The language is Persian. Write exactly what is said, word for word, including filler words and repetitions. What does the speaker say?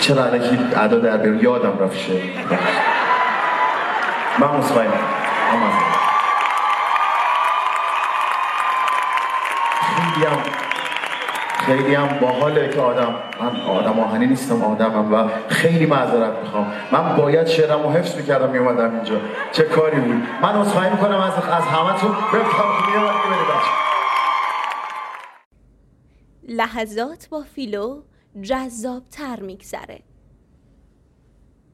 چرا الکی ادا در بیرون یادم رفت شعر. من مصفایی من خیلی هم خیلی هم باحاله که آدم، من آدم آهنی نیستم، آدمم و خیلی معذرت میخوام. من باید شعرم رو حفظ میکردم میومدم اینجا. چه کاری بود. من عذرخواهی میکنم از از همتون. بفهم که میومد که بری بچه. لحظات با فیلو جذاب تر میگذره.